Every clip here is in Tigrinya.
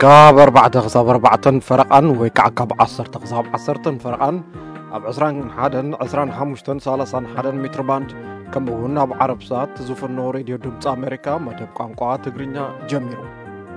كاب 4 فرقان ويكع كاب 10 تخصاب 10 فرقان اب 21 متر باند كم هنا بعرب ساعت زوفنو راديو دمص امريكا مدب قنقوا تግርኛ جميرو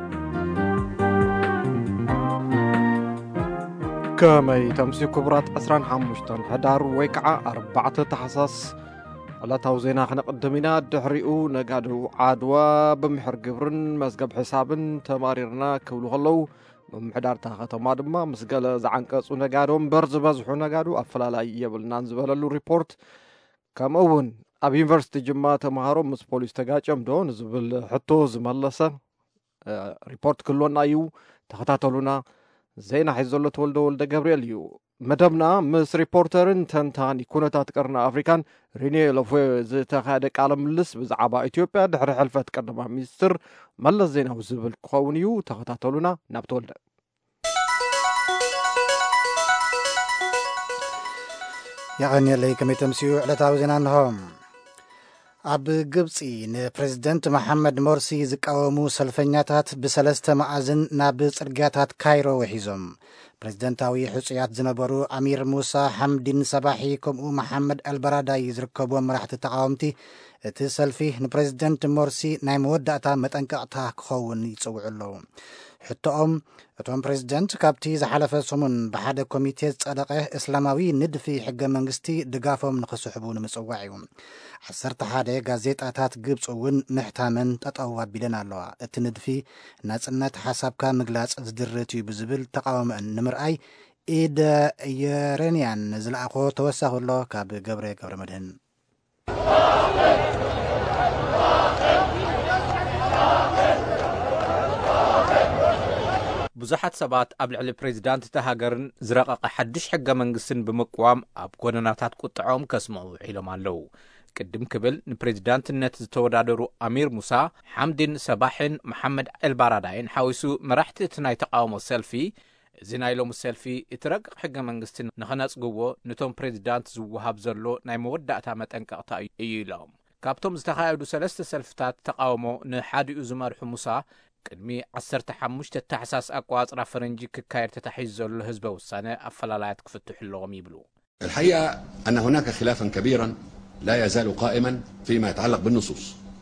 كما تمسي كبرات 15 هدار ويكع 4 تحساس على توزينا خنقدمنا دحريو نقادو عادوا بمحر قبرن مسقب حسابن تماريرنا كولو خلو بمحدار تاختما دما مسقال زعنقصو نقادو برز بزحو نقادو افلالاي يبلنا نزبللو ريبورت كمون اب يونيفرسيتي جما تمهارو مس بوليس تقاچم دو نزبل حتو زملسه ريبورت كلونا يو تختاتلونا زينا حيزلو تولدو ولد جبريل يو مدبنا مس ريبورترن تنتاني كونتات قرنا افريكان ريني لفو زتخادق عالم لس بزعبا اثيوبيا دحر حلفت قدما ميستر ملس زيناو زبل كونيو تختاتلونا نابتولد يعني اللي كم تمسيو على تاوزنا نهم اب ግብፂ ፕሬዝዳንት መሐመድ ሞርሲ ዝቃወሙ ሰልፈኛታት በሰለስተ ማዕዝን ናብ ጽርግያታት ካይሮ ወሒዞም ፕሬዝዳንታዊ ሕጽያት ዝነበሩ አሚር ሙሳ ሐምዲን ሰባሒ ከምኡ መሐመድ አልበራዳይ ዝርከቦም መራሕቲ ተቃወምቲ እቲ ሰልፊ ንፕሬዝዳንት ሞርሲ ናይ መወዳእታ መጠንቀቕታ ክኸውን ይጽውዑ ሕቶኦም እቶም ፕሬዝዳንት ካብቲ ዝሓለፈ ሰሙን ብሓደ ኮሚቴ ጸደቀ እስላማዊ ንድፊ ሕገ መንግስቲ ድጋፎም ንኽስሕቡ ንምጽዋዕ እዩ 11 ጋዜጣታት ግብፅ እውን ምሕታመን ጠጠው አቢለን ኣለዋ እቲ ንድፊ ናጽነት ሓሳብካ ምግላጽ ዝድርት እዩ ብዝብል ተቃውሞን ንምርኣይ ኢደ የረንያን ዝለኣኾ ተወሳኺሎ ካብ ገብረ መድህን ብዙሓት ሰባት ኣብ ልዕሊ ፕሬዝዳንት ተሃገርን ዝረቐቐ ሓድሽ ሕገ መንግስትን ብምቅዋም ኣብ ጎደናታት ቁጥዖም ከስምዑ ዒሎም ኣለዉ ቅድም ክብል ንፕሬዝዳንትነት ዝተወዳደሩ አሚር ሙሳ ሐምዲን ሰባሕን መሐመድ አልባራዳይን ሓዊሱ መራሕቲ እቲ ናይ ተቃውሞ ሰልፊ እዚ ናይ ሎሚ ሰልፊ እቲ ረቂቕ ሕገ መንግስቲ ንኸነጽግዎ ነቶም ፕሬዝዳንት ዝወሃብ ዘሎ ናይ መወዳእታ መጠንቀቕታ እዩ ኢሎም ካብቶም ዝተኻየዱ ሰለስተ ሰልፍታት ተቃውሞ ንሓዲኡ ዝመርሑ ሙሳ ቅድሚ 15 ታሕሳስ አቋጽራ ፈረንጂ ክካየድ ተታሒዝ ዘሎ ህዝበ ውሳነ አፈላላያት ክፍትሑ ኣለዎም ይብሉ الحقيقة أن هناك خلافا كبيرا لا يزال قائما فيما يتعلق بالنصوص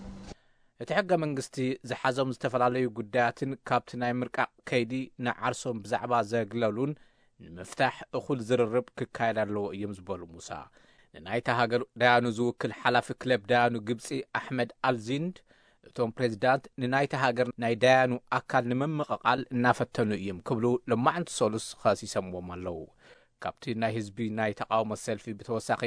እቲ ሕገ መንግስቲ ዝሓዞም ዝተፈላለዩ ጉዳያትን ካብቲ ናይ ምርቃቕ ከይዲ ንዓርሶም ብዛዕባ ዘግለሉን ንምፍታሕ እኹል ዝርርብ ክካየድ ኣለዎ እዮም ዝበሉ ሙሳ ንናይታ ሃገር ዳያኑ ዝውክል ሓላፊ ክለብ ዳያኑ ግብፂ አሕመድ አልዚንድ እቶም ፕሬዝዳንት ንናይታ ሃገር ናይ ዳያኑ ኣካል ንምምቕቓል እናፈተኑ እዮም ክብሉ ለማዓንቲ ሰሉስ ኸሲሰምዎም ኣለዉ ካብቲ ናይ ህዝቢ ናይ ተቃውሞ ሰልፊ ብተወሳኺ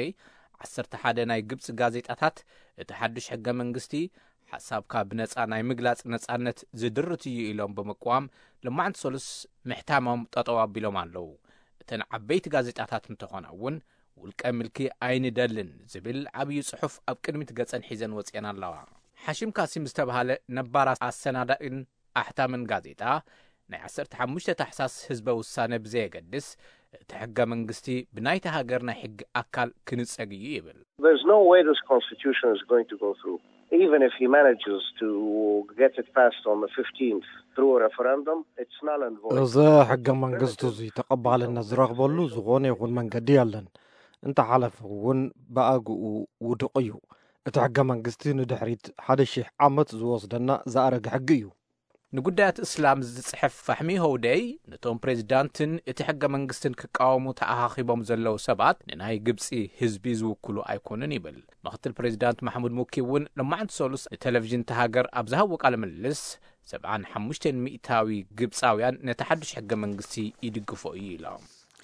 11 ናይ ግብፂ ጋዜጣታት እቲ ሓድሽ ሕገ መንግስቲ ሓሳብካ ብነጻ ናይ ምግላጽ ነጻነት ዝድርት እዩ ኢሎም ብምቅዋም ለማዓንቲ ሰሉስ ምሕታሞም ጠጠው አቢሎም ኣለዉ እተን ዓበይቲ ጋዜጣታት እንተኾና እውን ውልቀ ምልኪ ኣይንደልን ዝብል ዓብዪ ጽሑፍ ኣብ ቅድሚት ገጸን ሒዘን ወፅአን ኣለዋ ሓሽም ካሲም ዝተባሃለ ነባር ኣሰናዳኢን ኣሕታምን ጋዜጣ ናይ 15 ታሕሳስ ህዝበ ውሳነ ብዘየገድስ እቲ ሕገ መንግስቲ ብናይታ ሃገር ናይ ሕጊ ኣካል ክንጸግ እዩ ይብል There's no way this constitution is going to go through even if he manages to get it passed on the 15th through a referendum it's null and void እዚ ሕገ መንግስቱ ተቀባልነት ዝረኽበሉ ዝኾነ ይኹን መንገዲ ያለን እንተ ሓለፈ እውን በኣግኡ ውድቕ እዩ እቲ ሕገ መንግስቲ ንድሕሪት 1000 ዓመት ዝወስደና ዘኣረገ ሕጊ እዩ ንጉዳያት እስላም ዝጽሕፍ ፋሕሚ ሆውደይ ነቶም ፕሬዝዳንትን እቲ ሕገ መንግስትን ክቃወሙ ተኣኻኺቦም ዘለው ሰባት ንናይ ግብፂ ህዝቢ ዝውክሉ ኣይኮኑን ይብል ምክትል ፕሬዝዳንት ማሕሙድ ሙኪ እውን ለማዓንቲ ሰሉስ ቴሌቪዥን ተሃገር ኣብ ዝሃቦ ቃለ ምልልስ 75 ሚእታዊ ግብፃውያን ነቲ ሓድሽ ሕገ መንግስቲ ይድግፎ እዩ ኢሎም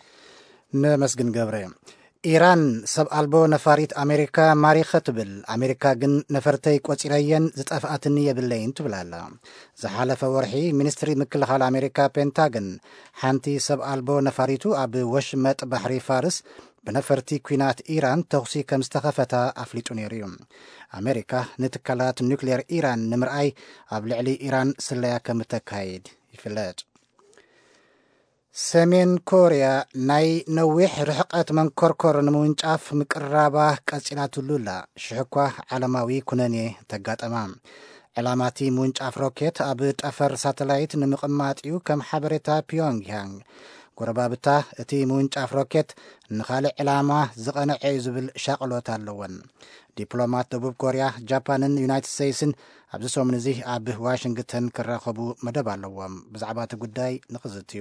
ነመስግን ገብረ ኢራን ሰብ አልቦ ነፋሪት አሜሪካ ማሪኸ ትብል አሜሪካ ግን ነፈርተይ ቆፂረየን ዝጠፍኣትኒ የብለይን ትብላላ ዝሓለፈ ወርሒ ሚኒስትሪ ምክልኻል አሜሪካ ፔንታገን ሓንቲ ሰብ አልቦ ነፋሪቱ ኣብ ወሽመጥ ባሕሪ ፋርስ ብነፈርቲ ኩናት ኢራን ተኽሲ ከም ዝተኸፈታ ኣፍሊጡ ነይሩ እዩ አሜሪካ ንትካላት ኒውክሌር ኢራን ንምርኣይ ኣብ ልዕሊ ኢራን ስለያ ከም ተካይድ ይፍለጥ ሰሜን ኮርያ ናይ ነዊሕ ርሕቀት መንኮርኮር ንምውንጫፍ ምቅራባ ቀፂላትሉላ ሽሕኳ ዓለማዊ ኩነኔ ተጋጠማ ዕላማቲ ምውንጫፍ ሮኬት ኣብ ጠፈር ሳተላይት ንምቕማጥዩ ከም ሓበሬታ ፒዮንግያንግ ጎረባብታ እቲ ምውንጫፍ ሮኬት ንኻልእ ዕላማ ዝቐንዐ እዩ ዝብል ሻቕሎት ኣለወን። ዲፕሎማት ደቡብ ኮርያ ጃፓንን ዩናይትድ ስቴትስን ኣብዚ ሰሙን እዚ ኣብ ዋሽንግተን ክራኸቡ መደብ ኣለዎም። ብዛዕባ እቲ ጉዳይ ንኽዝትዩ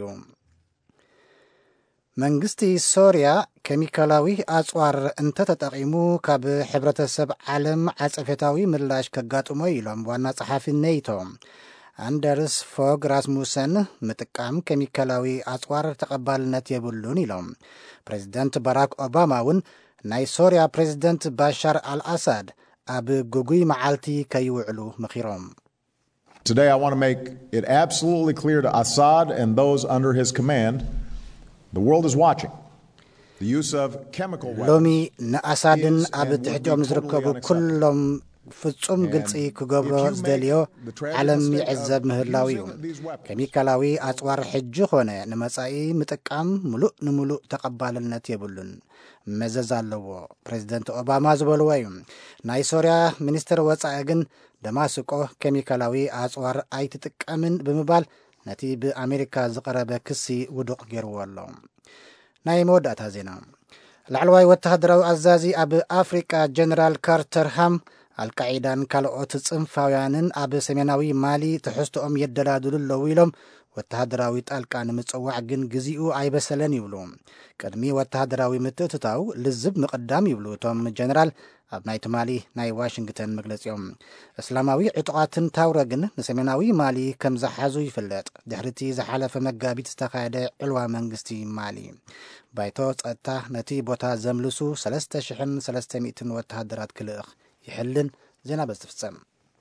መንግስቲ ሶርያ ኬሚካላዊ ኣጽዋር እንተተጠቒሙ ካብ ሕብረተሰብ ዓለም ዓጸፌታዊ ምላሽ ከጋጥሞ ኢሎም ዋና ጸሓፊ ኔቶ ኣንደርስ ፎግ ራስሙሰን ምጥቃም ኬሚካላዊ ኣጽዋር ተቐባልነት የብሉን ኢሎም። ፕሬዚደንት ባራክ ኦባማ እውን ናይ ሶርያ ፕሬዚደንት ባሻር አልአሳድ ኣብ ጉጉይ መዓልቲ ከይውዕሉ ምኺሮም። Today I want to make it absolutely clear to Assad and those under his command the world is watching. The use of chemical weapons. ሎሚ ንኣሳድን ኣብ ትሕቲኦም ዝርከቡ ኩሎም ፍጹም ግልጺ ክገብሮ ዝደልዮ ዓለም ይዕዘብ ምህላው እዩ። ኬሚካላዊ ኣጽዋር ሕጂ ኾነ ንመጻኢ ምጥቃም ሙሉእ ንሙሉእ ተቐባልነት የብሉን መዘዝ ኣለዎ ፕሬዚደንት ኦባማ ዝበልዎ እዩ። ናይ ሶርያ ሚኒስትር ወጻኢ ግን ደማስቆ ኬሚካላዊ ኣጽዋር ኣይትጥቀምን ብምባል ነቲ ብኣሜሪካ ዝቐረበ ክሲ ውዱቕ ገይርዎ ኣሎ። ናይ መወዳእታ ዜና ላዕለዋይ ወተሃደራዊ ኣዛዚ ኣብ ኣፍሪቃ ጀነራል ካርተር ሃም አልቃዒዳን ካልኦት ጽንፋውያንን ኣብ ሰሜናዊ ማሊ ትሕዝቶኦም የደላድሉ ኣለዉ ኢሎም ወተሃደራዊ ጣልቃ ንምጽዋዕ ግን ግዚኡ ኣይበሰለን ይብሉ። ቅድሚ ወተሃደራዊ ምትእትታው ልዝብ ምቕዳም ይብሉ እቶም ጀነራል ኣብ ናይ ትማሊ ናይ ዋሽንግተን መግለጺኦም። እስላማዊ ዕጡቓትን ታውረ ግን ንሰሜናዊ ማሊ ከም ዝሓዙ ይፍለጥ ድሕርቲ ዝሓለፈ መጋቢት ዝተኻየደ ዕልዋ መንግስቲ ማሊ ባይቶ ጸጥታ ነቲ ቦታ ዘምልሱ 3300 ወተሃደራት ክልእኽ ይሕልን። ዜና በዝትፍጸም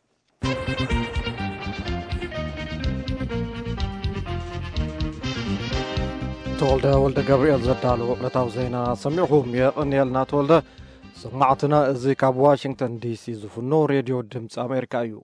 ተወልደ ወልደ ገብርኤል ዘዳለዎ ዕለታዊ ዜና ሰሚዕኹም የቕንኤልና ተወልደ። ሰማዕትና እዚ ካብ ዋሽንግተን ዲሲ ዝፍኖ ሬድዮ ድምፂ ኣሜሪካ እዩ።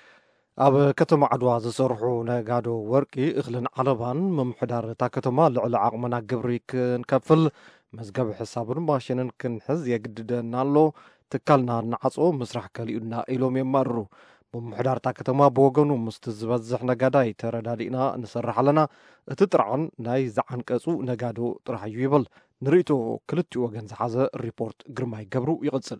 ኣብ ከተማ ዓድዋ ዝሰርሑ ነጋዶ ወርቂ እኽልን ዓለባን ምምሕዳር እታ ከተማ ልዕሊ ዓቕምና ግብሪ ክንከፍል መዝገብ ሕሳብን ማሽንን ክንሕዝ የግድደና ኣሎ ትካልና ንዓጾ ምስራሕ ከሊኡና ኢሎም የማርሩ። ብምሕዳር እታ ከተማ ብወገኑ ምስቲ ዝበዝሕ ነጋዳይ ተረዳዲእና ንሰርሕ ኣለና እቲ ጥርዓን ናይ ዝዓንቀጹ ነጋዶ ጥራሕ እዩ ይብል። ንርእቶ ክልቲኡ ወገን ዝሓዘ ሪፖርት ግርማይ ገብሩ ይቕጽል።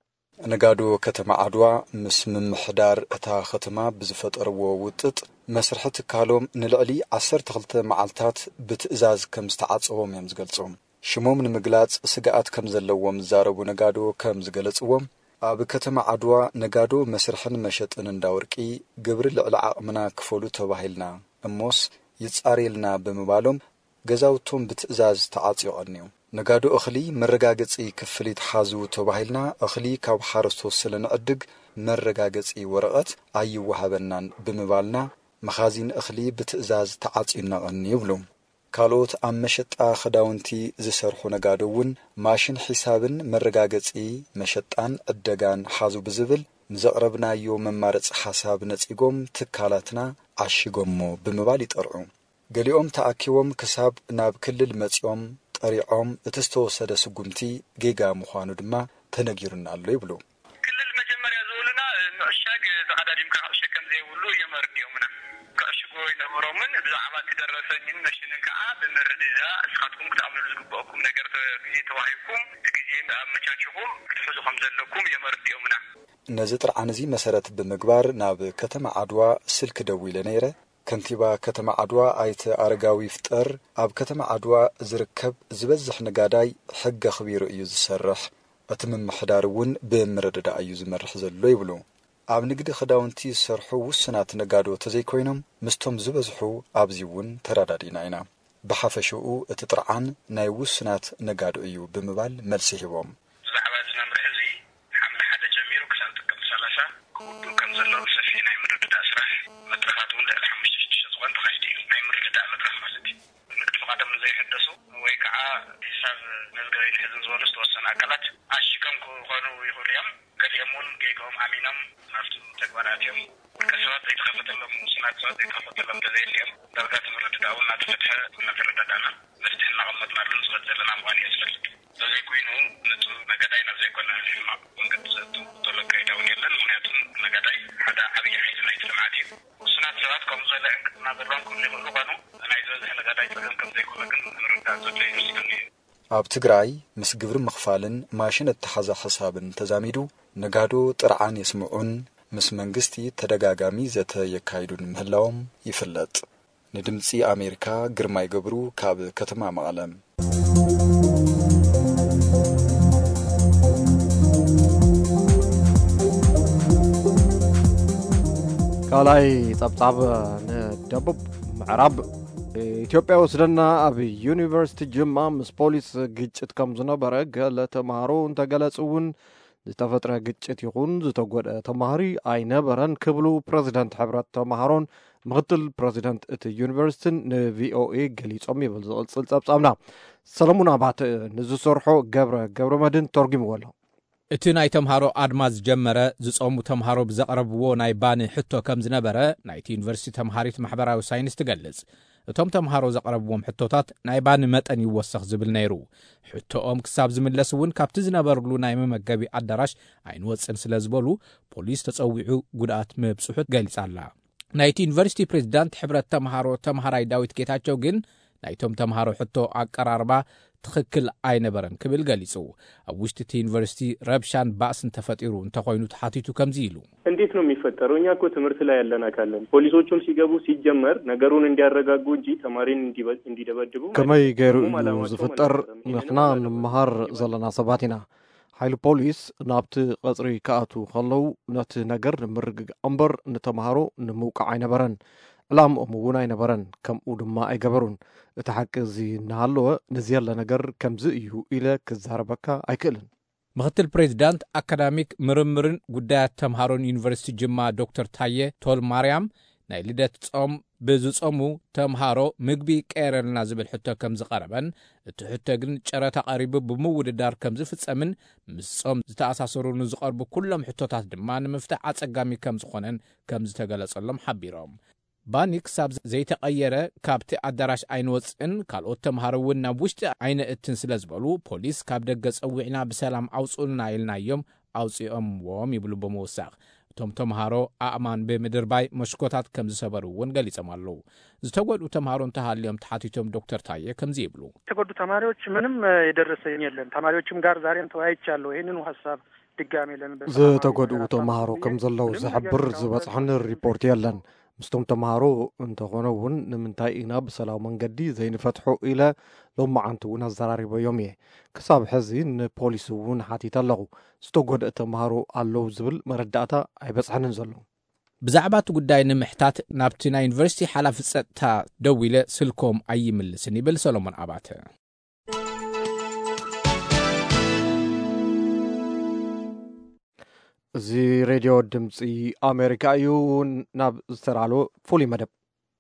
ነጋዶ ከተማ ዓድዋ ምስ ምምሕዳር እታ ከተማ ብዝፈጠርዎ ውጥጥ መስርሒ ትካሎም ንልዕሊ 12 መዓልታት ብትእዛዝ ከም ዝተዓጽዎም እዮም ዝገልጾም። ሽሞም ንምግላጽ ስጋኣት ከም ዘለዎም ዝዛረቡ ነጋዶ ከም ዝገለጽዎም ኣብ ከተማ ዓድዋ ነጋዶ መስርሕን መሸጥን እንዳወርቂ ግብሪ ልዕሊ ዓቕምና ክፈሉ ተባሂልና እሞስ ይጻርየልና ብምባሎም ገዛውቶም ብትእዛዝ ተዓጽዮቐን እዩ። ነጋዶ እኽሊ መረጋገጺ ክፍሊት ሓዙ ተባሂልና እኽሊ ካብ ሓረስቶት ስለንዕድግ መረጋገጺ ወረቐት ኣይወሃበናን ብምባልና መኻዚን እኽሊ ብትእዛዝ ተዓጽዩናቐኒ ይብሉ። ካልኦት ኣብ መሸጣ ክዳውንቲ ዝሰርሑ ነጋዶ እውን ማሽን ሒሳብን መረጋገጺ መሸጣን ዕደጋን ሓዙ ብዝብል ንዘቕረብናዮ መማረፂ ሓሳብ ነጺጎም ትካላትና ዓሽጎሞ ብምባል ይጠርዑ። ገሊኦም ተኣኪቦም ክሳብ ናብ ክልል መጺኦም ጠሪዖም እቲ ዝተወሰደ ስጉምቲ ጌጋ ምዃኑ ድማ ተነጊሩና ኣሎ ይብሉ። ክልል መጀመርያ ዝብሉና ንዕሻግ ተቐዳዲምካ ሸከም ዘይብሉ የመርድዮምና ከዕሽጎ ይነበሮምን ብዛዕባ ትደረሰኝን መሽንን ከዓ ብምርድዛ እስኻትኩም ክትኣምኑ ዝግብአኩም ነገር ግዜ ተዋሂብኩም ግዜ ኣመቻችኹም ክትሕዙኹም ዘለኩም የመርድዮምና። ነዚ ጥርዓን እዚ መሰረት ብምግባር ናብ ከተማ ዓድዋ ስልክ ደው ኢለ ነይረ። ከንቲባ ከተማ ዓድዋ ኣይተ ኣረጋዊ ፍጠር ኣብ ከተማ ዓድዋ ዝርከብ ዝበዝሕ ነጋዳይ ሕጊ ኽቢሩ እዩ ዝሰርሕ እቲ ምምሕዳር እውን ብምርድዳ እዩ ዝመርሕ ዘሎ ይብሉ። ኣብ ንግዲ ክዳውንቲ ዝሰርሑ ውስናት ነጋዶ ተዘይኮይኖም ምስቶም ዝበዝሑ ኣብዚ እውን ተረዳዲና ኢና። ብሓፈሽኡ እቲ ጥርዓን ናይ ውስናት ነጋዶ እዩ ብምባል መልሲ ሂቦም። ብዛዕባ እዚ መምርሒ እዚ ሓምለ 1 ጀሚሩ ክሳብ ጥቅምቲ 30 ክውድእ ከም ዘለዎ ሰፊሕ ናይ ምርድዳእ ስራሕ መድረኻት እውን ልዕሊ 5,000 ዝኮን ተኻይዱ እዩ። ናይ ምርድዳእ መድረኽ ማለት እዩ። ንግዲ ፍቃዶም ንዘይሕደሱ ወይ ከዓ ሒሳብ መዝገበ ይሕዝን ዝበሉ ዝተወሰኑ ኣካላት ዓሽጎም ክኾኑ ይኽእሉ እዮም። ገሊኦም እውን ጌጎም ኣሚኖም ናብቲ ተግባራት እዮም። ውልቀ ሰባት ዘይተኸፈተሎም ውስናት ሰባት ዘይተኸፈተሎም ተዘይልዮም ዳርጋ ትምርድዳእ እውን እናተፈትሐ እናተረዳዳና መፍትሒ እናቐመጥናሉን ዝወት ዘለና ምዃኑ እየ ዝፈልጥ። ዘዘይኮይኑ ንፁህ ነጋዳይ ናብ ዘይኮነ ሕማቅ መንገዲ ዘእቱ ዘሎ ከይዳ እውን የለን። ምክንያቱም ነጋዳይ ሓደ ዓብዪ ሓይሊ يقولوا قانون أنا عايز أحلى قاعد يتكلم كم زي كذا كن نرد على زوجي مسلمين ኣብ ትግራይ ምስ ግብሪ ምኽፋልን ማሽን እተሓዘ ሓሳብን ተዛሚዱ ነጋዶ ጥርዓን የስምዑን ምስ መንግስቲ ተደጋጋሚ ዘተ የካይዱን ምህላዎም ይፍለጥ። ንድምፂ ኣሜሪካ ግርማይ ገብሩ ካብ ከተማ መቐለም። ካልኣይ ጸብጻብ ንደቡብ ምዕራብ ኢትዮጵያ ወስደና ኣብ ዩኒቨርሲቲ ጅማ ምስ ፖሊስ ግጭት ከም ዝነበረ ገለ ተምሃሮ እንተገለጹውን ዝተፈጥረ ግጭት ይኹን ዝተጎድአ ተምሃሪ ኣይነበረን ክብሉ ፕረዚደንት ሕብረት ተምሃሮን ምክትል ፕረዚደንት እቲ ዩኒቨርሲቲን ንቪኦኤ ገሊጾም ይብል ዝቕጽል ጸብጻብና ሰለሙን ኣባተ ንዝሰርሖ ገብረ መድን ተርጊምዎ ኣሎ። እቲ ናይ ተምሃሮ ኣድማ ዝጀመረ ዝጾሙ ተምሃሮ ብዘቕረብዎ ናይ ባኒ ሕቶ ከም ዝነበረ ናይቲ ዩኒቨርሲቲ ተምሃሪት ማሕበራዊ ሳይንስ ትገልጽ። እቶም ተምሃሮ ዘቕረብዎም ሕቶታት ናይ ባኒ መጠን ይወሰኽ ዝብል ነይሩ። ሕቶኦም ክሳብ ዝምለስ እውን ካብቲ ዝነበርሉ ናይ መመገቢ ኣዳራሽ ኣይንወፅን ስለ ዝበሉ ፖሊስ ተጸዊዑ ጉድኣት ምብጽሑት ገሊጻላ። ናይቲ ዩኒቨርሲቲ ፕሬዚዳንት ሕብረት ተምሃሮ ተምሃራይ ዳዊት ጌታቸው ግን ናይቶም ተምሃሮ ሕቶ ኣቀራርባ ትኽክል ኣይነበረን ክብል ገሊጹ። ኣብ ውሽጢ እቲ ዩኒቨርሲቲ ረብሻን ባእስን ተፈጢሩ እንተኾይኑ ተሓቲቱ ከምዚ ኢሉ። እንዴት ነው የሚፈጠረው? እኛ እኮ ትምህርት ላይ ያለን አካለን ፖሊሶቹም ሲገቡ ሲጀመር ነገሩን እንዲያረጋጉ እንጂ ተማሪን እንዲደበድቡ ከመይ ገይሩ ዝፍጠር ንሕና ንምሃር ዘለና ሰባት ኢና። ሓይሊ ፖሊስ ናብቲ ቐጽሪ ከኣቱ ከለዉ ነቲ ነገር ንምርግጋእ እምበር ንተምሃሮ ንምውቃዕ ኣይነበረን። ዕላምኦም እውን ኣይነበረን። ከምኡ ድማ ኣይገበሩን። እቲ ሓቂ እዚ እናሃለወ ንዝያለ ነገር ከምዚ እዩ ኢለ ክዛረበካ ኣይክእልን። ምክትል ፕሬዚዳንት አካዳሚክ ምርምርን ጉዳያት ተምሃሮን ዩኒቨርሲቲ ጅማ ዶክተር ታየ ቶል ማርያም ናይ ልደት ጾም ብዝጾሙ ተምሃሮ ምግቢ ቀረልና ዝብል ሕቶ ከም ዝቐረበን እቲ ሕቶ ግን ጨረታ ቀሪቡ ብምውድዳር ከም ዝፍጸምን ምስ ጾም ዝተኣሳሰሩን ዝቐርቡ ኩሎም ሕቶታት ድማ ንምፍታሕ ኣጸጋሚ ከም ዝኾነን ከም ዝተገለጸሎም ሓቢሮም። ባኒ ክሳብ ዘይተቐየረ ካብቲ ኣዳራሽ ኣይንወፅን ካልኦት ተምሃሮ እውን ናብ ውሽጢ ኣይነእትን ስለ ዝበሉ ፖሊስ ካብ ደገ ጸዊዕና ብሰላም ኣውፅኡልና ኢልናዮም ኣውፅኦምዎም ይብሉ ብምውሳኽ እቶም ተምሃሮ ኣእማን ብምድርባይ መሽኮታት ከም ዝሰበሩ እውን ገሊጾም ኣለዉ። ዝተጎድኡ ተምሃሮ እንተሃልዮም ተሓቲቶም ዶክተር ታየ ከምዚ ይብሉ። የተጎዱ ተማሪዎች ምንም የደረሰኝ የለም። ተማሪዎችም ጋር ዛሬም ተወያይቻለሁ። ይህንኑ ሀሳብ ድጋሜ ለምን ዝተጎድኡ ተምሃሮ ከም ዘለዉ ዝሕብር ዝበጽሐኒ ሪፖርት የለን። ምስቶም ተምሃሮ እንተኾነ እውን ንምንታይ ኢና ብሰላም መንገዲ ዘይንፈትሖ ኢለ ሎማዓንቲ እውን ኣዘራሪበዮም እየ። ክሳብ ሕዚ ንፖሊስ እውን ሓቲት ኣለኹ። ዝተጎድአ ተምሃሮ ኣለዉ ዝብል መረዳእታ ኣይበጽሐንን ዘሎ። ብዛዕባ እቲ ጉዳይ ንምሕታት ናብቲ ናይ ዩኒቨርሲቲ ሓላፊ ጸጥታ ደው ኢለ ስልኮም ኣይምልስን ይብል ሰሎሞን ኣባተ። እዚ ሬድዮ ድምፂ ኣሜሪካ እዩ። ናብ ዝተራልዎ ፍሉይ መደብ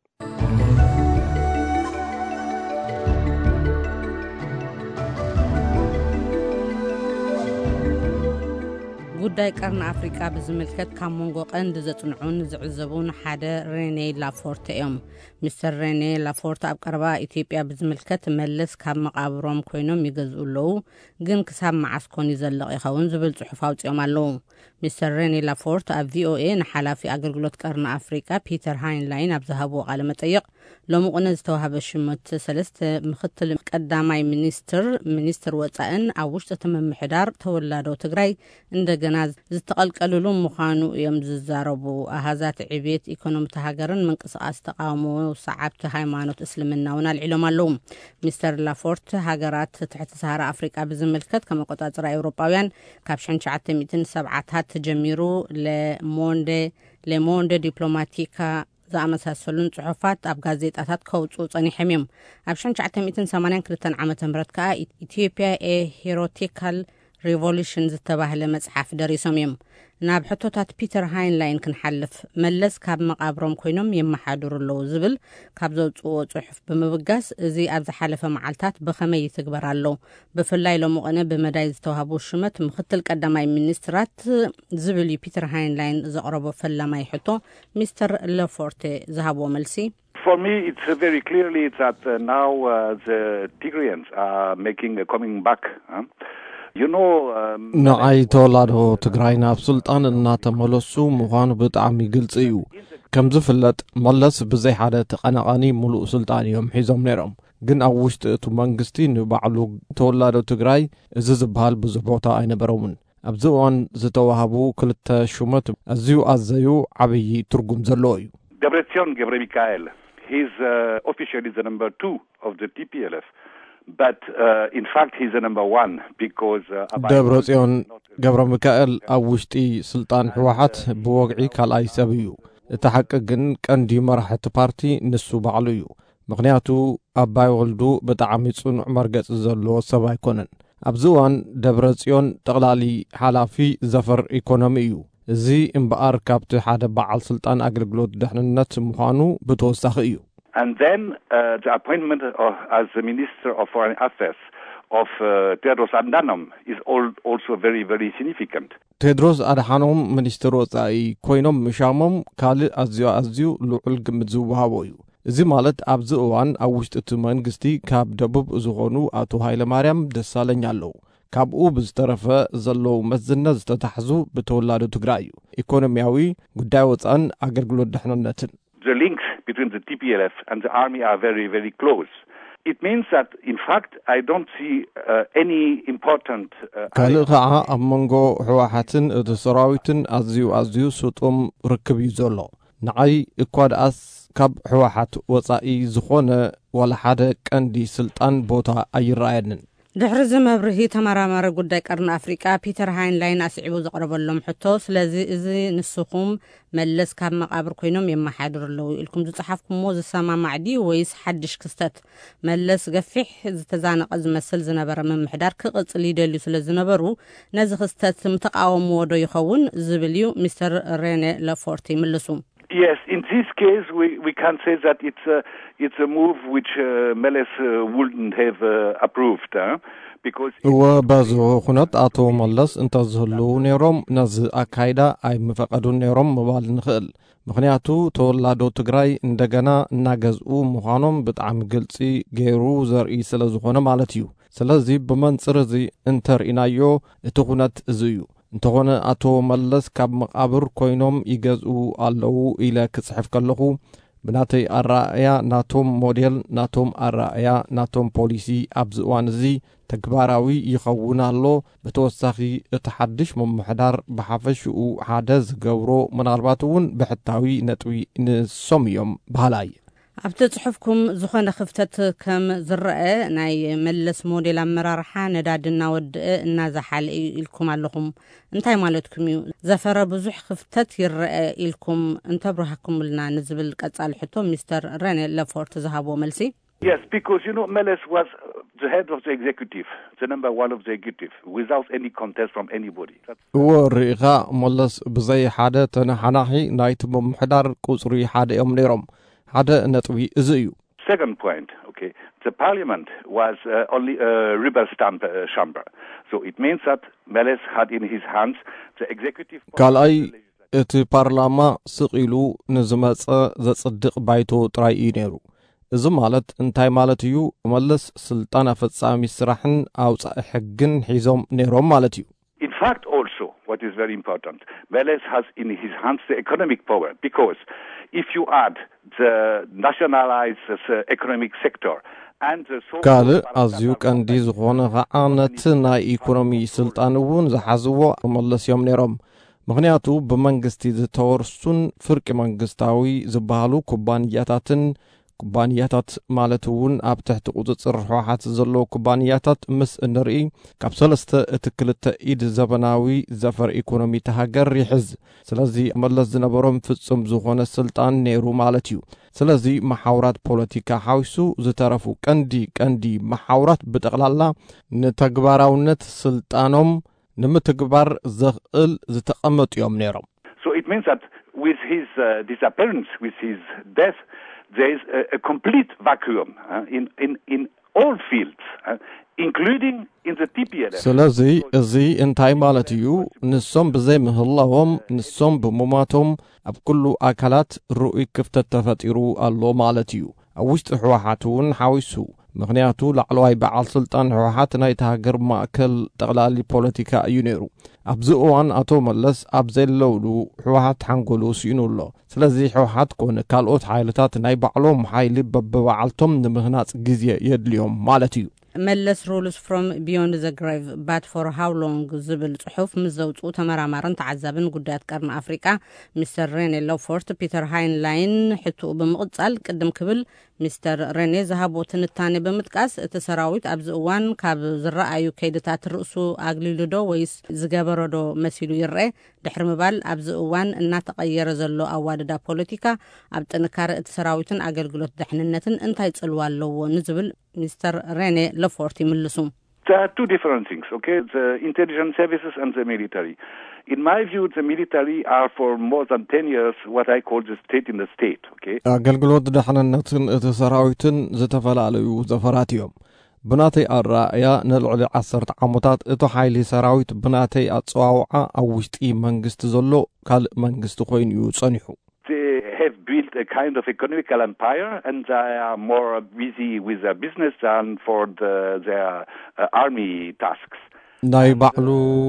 ጉዳይ ቀርኒ ኣፍሪቃ ብዝምልከት ካብ መንጎ ቀንዲ ዘጽንዑን ዝዕዘቡን ሓደ ሬኔ ላፎርት እዮም። ሚስተር ሬኔ ላፎርት ኣብ ቀረባ ኢትዮጵያ ብዝምልከት መለስ ካብ መቃብሮም ኮይኖም ይገዝኡ ኣለዉ፣ ግን ክሳብ መዓስ ኮን ይዘልቕ ይኸውን ዝብል ጽሑፍ ኣውፅኦም ኣለዉ። ሚስተር ሬኔ ላፎርት ኣብ ቪኦኤ ንሓላፊ ኣገልግሎት ቀርኒ ኣፍሪቃ ፒተር ሃይንላይን ኣብ ዝሃብዎ ቃለ መጠይቕ ሎሚ ቅነ ዝተዋሃበ ሽመት ሰለስተ ምክትል ቀዳማይ ሚኒስትር ወፃእን ኣብ ውሽጢ እቲ ምምሕዳር ተወላዶ ትግራይ እንደገና ዝተቐልቀልሉ ምዃኑ እዮም ዝዛረቡ። ኣሃዛት ዕብየት ኢኮኖሚቲ ሃገርን ምንቅስቓስ ተቃውሞ ሰዓብቲ ሃይማኖት እስልምና እውን ኣልዒሎም ኣለዉ። ሚስተር ላፎርት ሃገራት ትሕቲ ሰሃራ ኣፍሪቃ ብዝምልከት ከም ኣቆጻጽራ ኤውሮጳውያን ካብ 1970ታት ተጀሚሩ ሌሞንደ ዲፕሎማቲካ ዝኣመሳሰሉን ጽሑፋት ኣብ ጋዜጣታት ከውፅኡ ጸኒሖም እዮም። ኣብ 1982 ዓመተ ምህረት ከዓ ኢትዮጵያ ሄሮቲካል ሪቮሉሽን ዝተባህለ መጽሓፍ ደሪሶም እዮም። ናብ ሕቶታት ፒተር ሃይንላይን ክንሓልፍ መለስ ካብ መቃብሮም ኮይኖም የመሓድሩ ኣለዉ ዝብል ካብ ዘውፅዎ ጽሑፍ ብምብጋስ እዚ ኣብ ዝሓለፈ መዓልታት ብኸመይ ይትግበር ኣሎ። ብፍላይ ሎሚ ቅነ ብመዳይ ዝተዋሃቡ ሽመት ምክትል ቀዳማይ ሚኒስትራት ዝብል ፒተር ሃይንላይን ዘቕረቦ ፈላማይ ሕቶ ሚስተር ላፎርት ዝሃብዎ መልሲ For me, it's very clearly that now the Tigrayans are coming back. ንዓይ ተወላዶ ትግራይ ናብ ስልጣን እናተመለሱ ምዃኑ ብጣዕሚ ግልጽ እዩ። كم زفلت ملس بزي حدا تقنقاني ملؤ سلطان يوم حيزم نيرم ግን ኣብ ውሽጢ እቲ መንግስቲ ንባዕሉ ተወላዶ ትግራይ እዚ ዝበሃል ብዙሕ ቦታ ኣይነበረውን ኣብዚ እዋን ዝተዋሃቡ ክልተ ሹመት ኣዝዩ ኣዘዩ ዓብዪ ትርጉም ዘለዎ እዩ ደብረጽዮን ገብረ ሚካኤል he's officially the number 2 of the TPLF but in fact he's the number 1 because ደብረጽዮን ገብረ ሚካኤል ኣብ ውሽጢ ስልጣን ሕወሓት ብወግዒ ካልኣይ ሰብ እዩ እቲ ሓቂ ግን ቀንዲ መራሕቲ ፓርቲ ንሱ ባዕሉ እዩ ምክንያቱ ኣባይ ወልዱ ብጣዕሚ ጽኑዕ መርገጽ ዘለዎ ሰብ ኣይኮነን ኣብዚ እዋን ደብረጽዮን ጠቕላሊ ሓላፊ ዘፈር ኢኮኖሚ እዩ እዚ እምበኣር ካብቲ ሓደ በዓል ስልጣን ኣገልግሎት ድሕንነት ምዃኑ ብተወሳኺ እዩ and then the appointment as the Minister of Foreign Affairs of Tedros Adhanom is also very very significant ቴድሮስ ኣድሓኖም ሚኒስትር ወጻኢ ኮይኖም ምሻሞም ካልእ ኣዝዩ ልዑል ግምት ዝወሃቦ እዩ እዚ ማለት ኣብዚ እዋን ኣብ ውሽጢ እቲ መንግስቲ ካብ ደቡብ ዝኾኑ ኣቶ ሃይለማርያም ደሳለኝ ኣለዉ ካብኡ ብዝተረፈ ዘለዉ መዝነት ዝተታሕዙ ብተወላዱ ትግራይ እዩ ኢኮኖሚያዊ ጉዳይ ወፃን ኣገልግሎት ድሕንነትን The links between the TPLF and the army are very very close it means that in fact I don't see any important ካልእ ከዓ ኣብ መንጎ ሕወሓትን እቲ ሰራዊትን ኣዝዩ ስጡም ርክብ እዩ ዘሎ ንዓይ እኳ ደኣስ ካብ ሕወሓት ወፃኢ ዝኾነ ወላ ሓደ ቀንዲ ስልጣን ቦታ ኣይረኣየንን ድሕሪ ዝመብርሂ ተመራማሪ ጉዳይ ቀርኒ ኣፍሪቃ ፒተር ሃይንላይን ኣስዒቡ ዘቕረበሎም ሕቶ ስለዚ እዚ ንስኹም መለስ ካብ መቃብር ኮይኖም የመሓድር ኣለዉ ኢልኩም ዝፅሓፍኩምዎ ዝሰማማዕ ዲ ወይስ ሓድሽ ክስተት መለስ ገፊሕ ዝተዛነቐ ዝመስል ዝነበረ ምምሕዳር ክቕፅል ይደልዩ ስለ ዝነበሩ ነዚ ክስተት ምተቃወምዎ ዶ ይኸውን ዝብል እዩ ሚስተር ሬኔ ለፎርት ይምልሱ Yes, in this case, we can say that it's a move which Meles wouldn't have approved, because وبازو خنات أتو ملس انتظهلو نيروم نز أكايدا أي مفقدو نيروم مبال نخل مخنياتو تولادو تقراي اندگانا ناقزو مخانوم بتعام قلسي غيرو زرئي سلازوخونا مالتيو سلازي بمنصرزي انتر إنايو اتخونات زيو انتخونا أتو ملس كاب مقابر كوينوم يغزو ألو إلا كسحف كاللخو بناتي الرأيا ناتوم موديل ناتوم الرأيا ناتوم بوليسي أبزوانزي تكباراوي يخونا اللو بتوساخي اتحدش ممحدار بحافشو حادز غورو منالباتون بحتاوي نتوي نسوميوم بحالاي ኣብቲ ጽሑፍኩም ዝኾነ ክፍተት ከም ዝረአ ናይ መለስ ሞዴል ኣመራርሓ ነዳድና ወድእ እናዛሓለ ኢልኩም ኣለኹም እንታይ ማለትኩም እዩ ዘፈረ ብዙሕ ክፍተት ይረአ ኢልኩም እንተብርሃኩምልና ንዝብል ቀጻሊ ሕቶ ሚስተር ሬኔ ለፎርት ዝሃቦ መልሲ Yes, because Meles was the head of the executive, the number 1 of the executive, without any contest from anybody. ورئيخا ملس بزي حدا تنحناحي نايت ممحدار قصري حدا يوم نيرم هذا نتوي إزيو. Second point, okay, the parliament was only a rebel stamp chamber. So it means that Meles had in his hands the executive... قال أي እቲ ፓርላማ ስቂሉ ንዝመፀ ዘጽድቕ ባይቶ ጥራይ እዩ ነይሩ እዚ ማለት እንታይ ማለት እዩ መለስ ስልጣን አፈጻሚ ስራሕን አውጻእ ሕግን ሒዞም ነይሮም ማለት እዩ In fact also what is very important Meles has in his hands the economic power because if you add the nationalized economic sector ካልእ ኣዝዩ ቀንዲ ዝኾነ ከዓ ነቲ ናይ ኢኮኖሚ ስልጣን እውን ዝሓዝዎ መለስ እዮም ነይሮም ምክንያቱ ብመንግስቲ ዝተወርሱን ፍርቂ መንግስታዊ ዝበሃሉ ኩባንያታት ማለት እውን ኣብ ትሕቲ ቁፅፅር ሕወሓት ዘለዎ ኩባንያታት ምስ እንርኢ ካብ ሰለስተ እቲ ክልተ ኢድ ዘበናዊ ዘፈር ኢኮኖሚ ተሃገር ይሕዝ ስለዚ መለስ ዝነበሮም ፍጹም ዝኾነ ስልጣን ነይሩ ማለት እዩ ስለዚ መሓውራት ፖለቲካ ሓዊሱ ዝተረፉ ቀንዲ መሓውራት ብጠቕላላ ንተግባራውነት ስልጣኖም ንምትግባር ዘኽእል ዝተቐመጡ እዮም ነይሮም So it means that with his disappearance, with his death, there is a complete vacuum in all fields, including in the TPLF. ስለዚ እዚ እንታይ ማለት እዩ ንሶም ብዘይ ምህላዎም ንሶም ብሞማቶም ኣብ ኩሉ ኣካላት ርኡይ ክፍተት ተፈጢሩ ኣሎ ማለት እዩ ኣብ ውሽጢ ሕወሓት እውን ሓዊሱ ምክንያቱ ላዕለዋይ በዓል ስልጣን ሕወሓት ናይ ሃገር ማእከል ጠቕላሊ ፖለቲካ እዩ ነይሩ ኣብዚ እዋን ኣቶ መለስ ኣብ ዘለውሉ ሕወሓት ሓንጎሉ ስኢኑ ኣሎ ስለዚ ሕወሓት ኮነ ካልኦት ሓይልታት ናይ ባዕሎም ሓይሊ በብበዓልቶም ንምህናፅ ግዜ የድልዮም ማለት እዩ መለስ rules from beyond the grave but for how long ዝብል ጽሑፍ ምዘውፁ ተመራማርን ተዓዛብን ጉዳያት ቀርኒ ኣፍሪቃ ሚስተር ሬኔ ሎፎርት ፒተር ሃይንላይን ሕቱኡ ብምቕጻል ቅድም ክብል ሚስተር ሬኔ ዝሃቦ ትንታኔ ብምጥቃስ እቲ ሰራዊት ኣብዚ እዋን ካብ ዝረኣዩ ከይድታት ርእሱ ኣግሊሉዶ ወይስ ዝገበረዶ መሲሉ ይርአ ድሕሪ ምባል ኣብዚ እዋን እናተቐየረ ዘሎ ኣዋድዳ ፖለቲካ ኣብ ጥንካረ እቲ ሰራዊትን ኣገልግሎት ድሕንነትን እንታይ ጽልዋ ኣለዎ ንዝብል ሚስተር ሬኔ ሎፎርት ይምልሱ There are two different things, okay? The intelligence services and the military. In my view, the military are for more than 10 years what I call the state in the state, okay? ኣገልግሎት ድሕንነትን እቲ ሰራዊትን ዝተፈላለዩ ዘፈራት እዮም ብናተይ ኣረኣእያ ንልዕሊ 10 ዓመታት እቲ ሓይሊ ሰራዊት ብናተይ ኣጽዋውዓ ኣብ ውሽጢ መንግስቲ ዘሎ ካልእ መንግስቲ ኮይኑ እዩ ጸኒሑ have built a kind of economical empire and they are more busy with their business than for their army tasks. ናይ ባዕሉ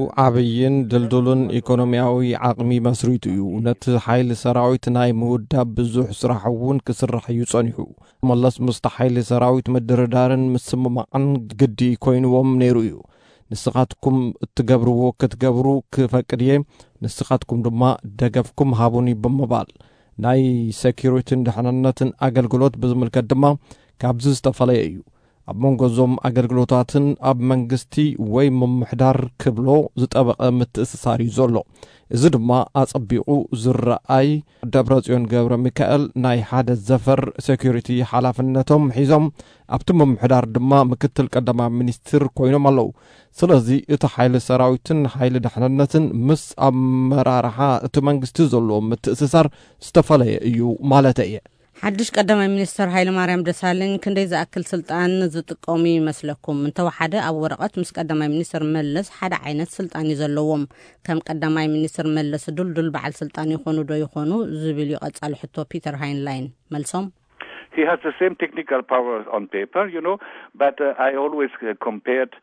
ዓብይን ድልድሉን ኢኮኖሚያዊ ዓቕሚ መስሪቱ እዩ ነቲ ሓይሊ ሰራዊት ናይ ምውዳብ ብዙሕ ስራሕ እውን ክስራሕ እዩ ጸኒሑ መለስ ምስቲ ሓይሊ ሰራዊት ምድርዳርን ምስምማዕን ግዲ ኮይኑዎም ነይሩ እዩ ንስኻትኩም እትገብርዎ ክትገብሩ ክፈቅድ እየ ንስኻትኩም ድማ ደገፍኩም ሃቡኒ ብምባል ናይ ሴኩሪቲን ድሕንነትን ኣገልግሎት ብዝምልከት ድማ ካብዚ ዝተፈለየ እዩ ኣብ መንጎዞም ኣገልግሎታትን ኣብ መንግስቲ ወይ ምምሕዳር ክብሎ ዝጠበቐ ምትእስሳር እዩ ዘሎ እዚ ድማ ኣጸቢቑ ዝረኣይ ደብረጽዮን ገብረ ሚካኤል ናይ ሓደ ዘፈር ሴኩሪቲ ሓላፍነቶም ሒዞም ኣብቲ ምምሕዳር ድማ ምክትል ቀዳማይ ሚኒስትር ኮይኖም ኣለዉ ስለዚ እቲ ሓይሊ ሰራዊትን ሓይሊ ድሕንነትን ምስ ኣመራርሓ እቲ መንግስቲ ዘሎ ምትእስሳር ዝተፈለየ እዩ ማለት እየ ሓድሽ ቀዳማይ ሚኒስተር ሃይለማርያም ደሳለኝ ክንደይ ዝኣክል ስልጣን ዝጥቀሙ ይመስለኩም እንተወሓደ ኣብ ወረቐት ምስ ቀዳማይ ሚኒስተር መለስ ሓደ ዓይነት ስልጣን ይዘለዎም ከም ቀዳማይ ሚኒስተር መለስ ድልድል በዓል ስልጣን ይኾኑ ዶ ይኾኑ ዝብል ይቐጻል ሕቶ ፒተር ሃይንላይን መልሶም He has the same technical powers on paper, you know, but I always compared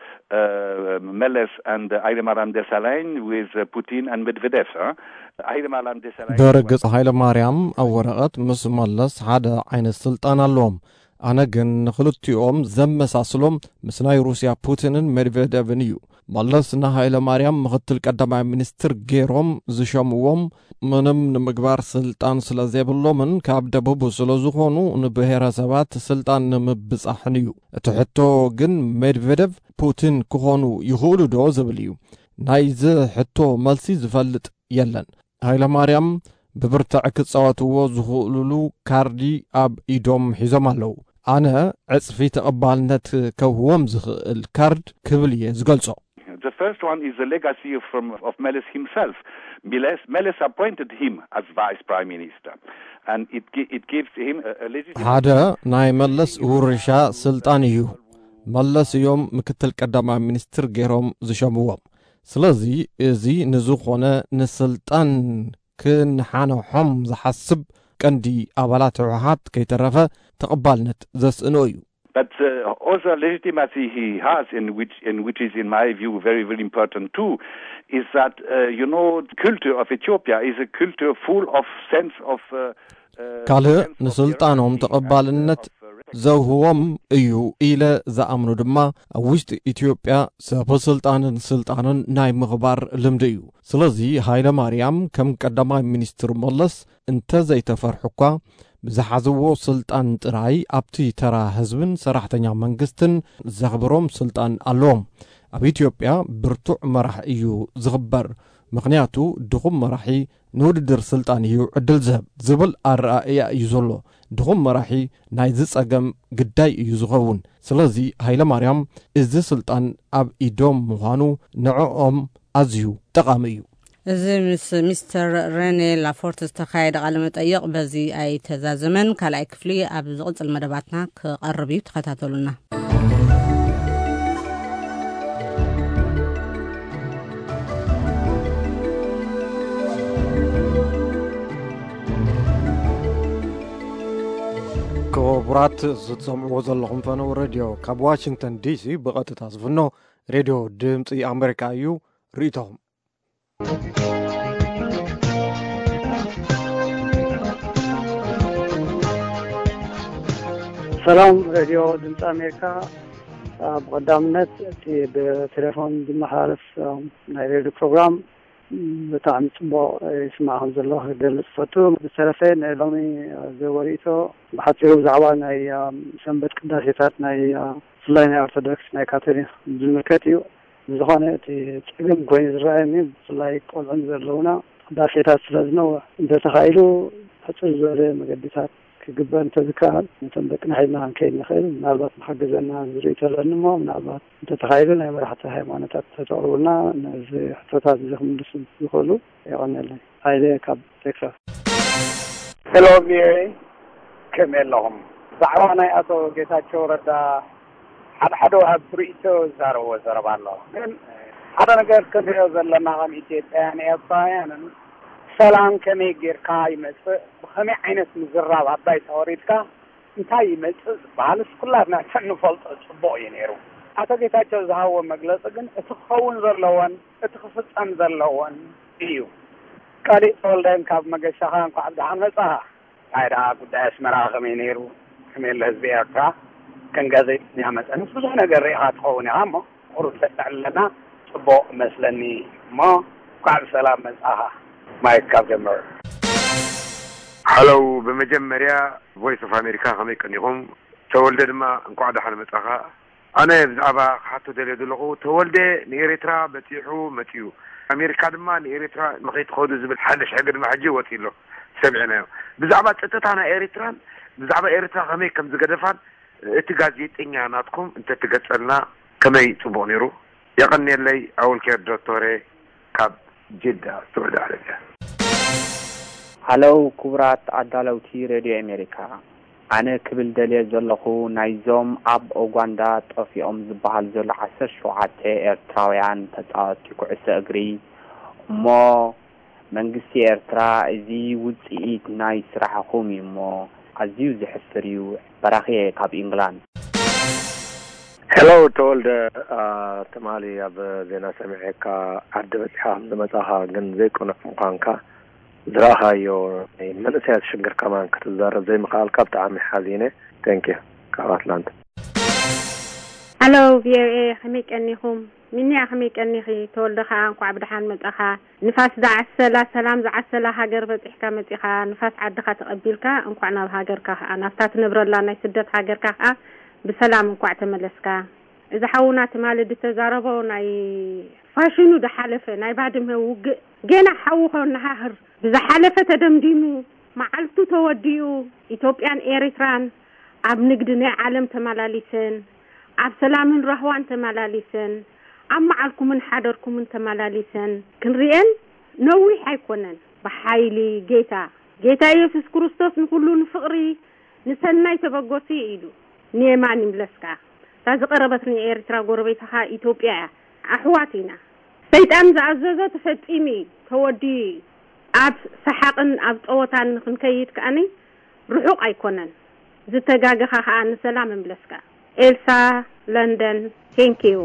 Meles and Hailemariam Desalegn with Putin and Medvedev. Hailemariam Desalegn... برقص هايلماريام أو ورقة مس ملس هذا عين السلطان اللوم أنا جن خلطيهم زم مساسلهم مسناي روسيا بوتين ميدفيديف ملس هايلماريام مغتل قدامي منستر غيروم زشموهم منم نمغبار سلطان سلازيبلومن كاب دبوب سلازخونو نبهرسبات سلطان نمبصحنيو تحتو جن ميدفيديف بوتين كخونو يخولو دو زبليو نايز حتو ملسي زفلت يلن هايلماريام ببرتع كتصواتو زخولو كاردي اب ايدوم حزم اللو أنا عصفي تقبالنت كوهم الكارد كبلية زغلصو The first one is the legacy of Meles himself. Meles appointed him as vice prime minister, and it gives him a legitimate... هذا ناي ملس ورشا سلطانيو ملس يوم مكتل قدامي منستر غيروم زشموهم سلازي ازي نزوخونه نسلطان كن حانو حم زحسب كندي أولات عهات كي ترفا تقبلنت ذس انويو But also legitimacy he has, in which is in my view very, very important too, is that, you know, the culture of Ethiopia is a culture full of sense of... كاله نسلطانهم تقبلنت زوهم ايو إلى زامنو دما وشت إثيوبيا سلطانن ناي مغبار لمديو سلازي هايلماريام كم قدامي منستر ملس انت زي تفرحكا بزحزو سلطان تراي ابتي ترى حزبن سراحتኛ መንግስትን ዘኽብሮም ስልጣን አሎም ኣብ ኢትዮጵያ ብርቱዕ መራሒ እዩ ዝኽበር ምክንያቱ ድኹም መራሒ ንውድድር ስልጣን እዩ ዕድል ዝህብ ዝብል ኣረኣእያ እዩ ዘሎ ድኹም መራሒ ናይ ዝጸገም ግዳይ እዩ ዝኸውን ስለዚ ሃይለማርያም እዚ ስልጣን ኣብ ኢዶም ምዃኑ ንዕኦም ኣዝዩ ጠቓሚ እዩ እዚ ሚስተር ሬኔ ላፎርት ዝተኻየደ ቃለ መጠይቅ በዚ ኣይ ተዛዘመን ካልኣይ ክፍሊ ኣብ ዝቕጽል መደባትና ክቐርብ እዩ ተኸታተሉና كبرات زتسمعوا زلهم فنو راديو كاب واشنطن دي سي بقطة زفنو راديو دمتي أمريكا يو ريتهم سلام راديو دمتي أمريكا بقدامنت بتليفون بمحارف نايريدو بروغرام بتاعم صبو يسمعهم زلوه دل فتو بالثلاثين لومي زوريتو بحثيرو زعبا ناي سنبت قداسيتات ناي سلاينا أرثوذكس ناي كاثوليك بالمكاتيو زخانة تقدم كوين زرائمي سلاي قولن زرلونا قداسيتات سلازنو انت تخايلو حتى زوري مقدسات كجبان تذكار نتنبك نحينا عن كين خير نالبات محجزنا زريت لأنه نالبات تتخيلون أي مرحلة هاي ما نتطورنا نزي حتى تازيهم نسم يقولوا يعني اللي هاي كاب تكساس. Hello ميري كمل لهم زعوانا أتو جيتا شورة حدو أبريتو زارو وزربان لهم هذا نقول كذا زلنا عن إيجاد يعني أصلاً سلام كمي غير كاي مس بخمي عينس مزراب عباي توريدكا انتاي مس بالس كلنا سنفلط صبو ينيرو اتاجيتاچو زاو مغلص ግን እትኸውን ዘለወን እትኽፍጸም ዘለወን እዩ ካሊ ሶልደን ካብ መገሻኻ እንኳ ዓብድሓን መጻኻ አይዳ ጉዳይ አስመራ ከመይ ነይሩ ከመይ ለህዝቢ ኤርትራ ከንጋዜጠኛ መጠን ብዙ ነገር ሪኻ ትኸውን ኢኻ እሞ ቁሩብ ተጣዕለና ጽቦ መስለኒ እሞ ካብ ሰላም መጻኻ ማይክ ካብጀመር ሃሎ በመጀመሪያ ቮይስ ኦፍ አሜሪካ ከመይ ቀኒኹም ተወልደ ድማ እንኳዕ ደሓን መጻኻ ኣነ ብዛዕባ ሓቶ ደልየ ዘለኹ ተወልደ ንኤርትራ በፂሑ መፂኡ ኣሜሪካ ድማ ንኤርትራ ንኸይትኸዱ ዝብል ሓደሽ ሕጊ ድማ ሕጂ ወፂሎ ሰሚዕናዮ ብዛዕባ ፀጥታና ኤርትራን ብዛዕባ ኤርትራ ከመይ ከም ዝገደፋን እቲ ጋዜጠኛ ናትኩም እንተትገጸልና ከመይ ጽቡቕ ነይሩ የቐኒየለይ ኣውልኬር ዶክተሬ ካብ جدة سعود عربية. هلو كبرات عدالوتي راديو أمريكا. أنا قبل دليل زلخو نايزوم أب أوغندا طفيهم زبال زل 10 شعات إرتراويان تتعاطي كعس أجري مو منجسي إرترا زي وزيد نايس راحكومي مو عزيو زحفريو براخي كاب إنجلاند. Hello told تمالي أب زينا سمعك عدبت حام زمتها جن زي كنا مقانكا زراها يو من أساس شنقر كمان كتزار زي مقال كابت عامي حزينة thank you كاراتلاند Hello VOA خميك أنيهم مني خميك أنيخي تولد خان قعبد حان متأخا نفاس دع السلا سلام دع السلا هاجر بتحكمة إخا نفاس عدخة تقبلك أنقعنا هاجر كه أنا فتات نبر الله نيسدت هاجر كه بسلام انقع تملسكا إذا حاولنا تمالي دي تزاربو ناي فاشنو ده حالفة ناي بعد ما جينا حاوه نهار بذا حالفة تدمدينو معلتو توديو إثيوبيان إيريتران عب نقدني عالم تمالاليسن عب سلامن رهوان تمالاليسن عم معلكم من حادركم من تمالاليسن كنريان نوي حيكونن بحايلي جيتا يسوس كريستوس نقولو نفقري نسناي تبقوسي إيدو نيمان ملسكا تاز قربتني إيرترا قربيتها إثيوبيا أحواتنا سيدان زعززة تفتيمي تودي أب سحقن أب طوتان خنكيت كأني رحوق أيكونن زتجاجها عن سلام ملسكا إلسا لندن thank you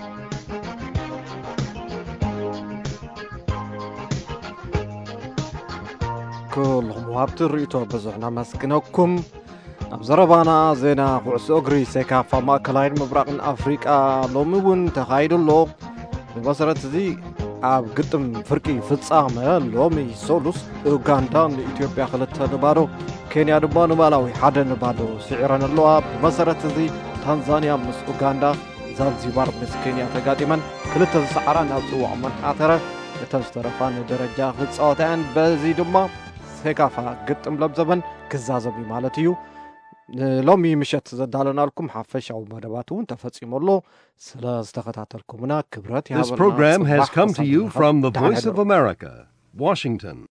كلهم وابتر ريتو بزحنا مسكنكم أبزربانا زينا قعس أجري سكافة ما كلاين مبرقن أفريقيا لومون تخايد اللو ببصرة زي أب قدم فرقي فتصامة لومي سولوس أوغندا لإثيوبيا خلطة نبارو كينيا نبانو بالاوي حدا نبادو سعران اللو ببصرة زي تنزانيا مس أوغندا زانزيبار مس كينيا تقاتيمن خلطة سعران أبزو عمان حاثرة يتوسترفان درجة فتصاوتان بزي دما سكافة قدم لبزبن كزازبي مالتيو لومي مشت زدالنا لكم حفش أو مدباتون تفصيم الله سلاستخدعتكمنا كبرات. This program has come to you from the Voice of America, Washington.